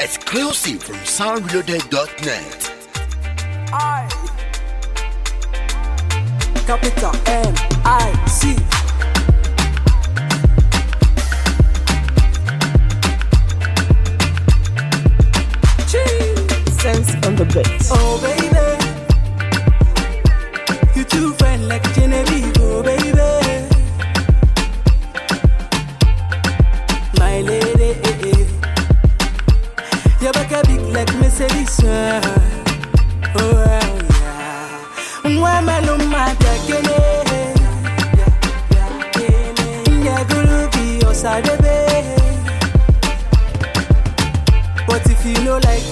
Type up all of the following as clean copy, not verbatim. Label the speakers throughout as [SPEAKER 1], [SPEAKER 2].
[SPEAKER 1] Exclusive from soundreloaded.net.
[SPEAKER 2] I Capital M-I-C. Sense on the bass. Oh baby, you too fine like Genevieve. Oh baby, my lady, your back a big like Mercedes. Oh yeah, my luma dakene, ya guru bi osadebe. But if you know like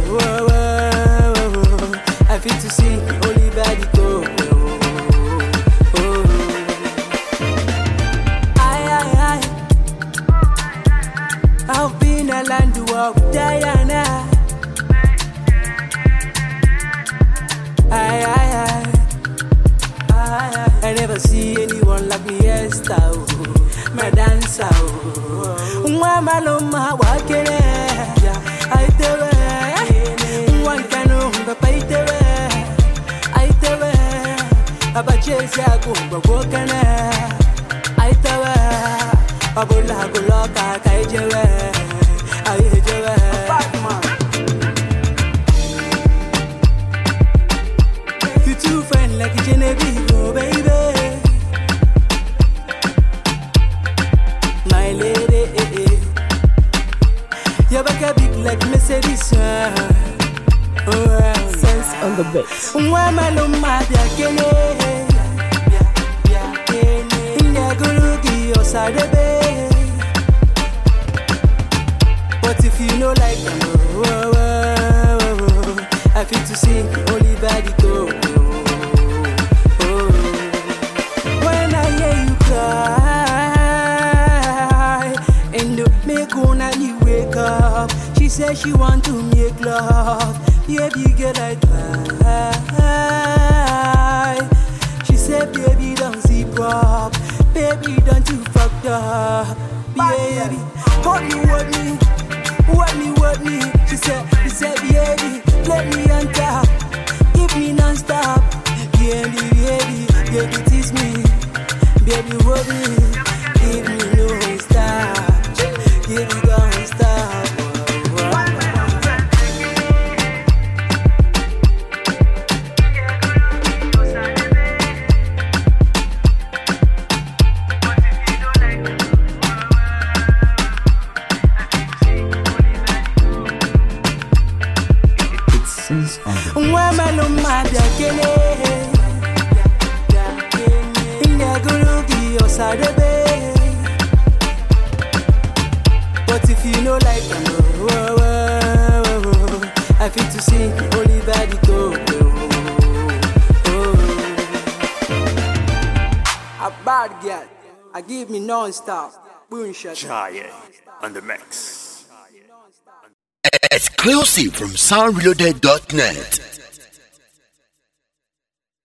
[SPEAKER 2] I feel to sing only body go. I I've been a land of Diana. I never see anyone like me, Esther, my dancer. Mama loma wakere, I tell one canoe, the paite, I tell Abaches Yago, Bokana, I tell Abula Goloka, Kaijere, I hate you too fine like Genevieve, oh baby. My lady, you're back a big like Mercedes. Oh, sense on the bass. Mama luma dakene, ya guru gi osadebe. But if you know like I feel to sing only body go. When I hear you cry and you make one and you wake up, she says she want to make love. Baby girl I try. She said baby don't zip up, baby don't you fucked up. Baby, hold me, hold me. What me? She said, baby, let me enter, give me non-stop. Baby, tease me, baby, hold me, give me no stop, baby, don't stop. Mama luma dakene, ya guru gi osadebe. But if you know like I feel to sing only body go. A bad girl, I give me non-stop. Boomshot.
[SPEAKER 1] Jaye on the mix. Exclusive from soundreloaded.net.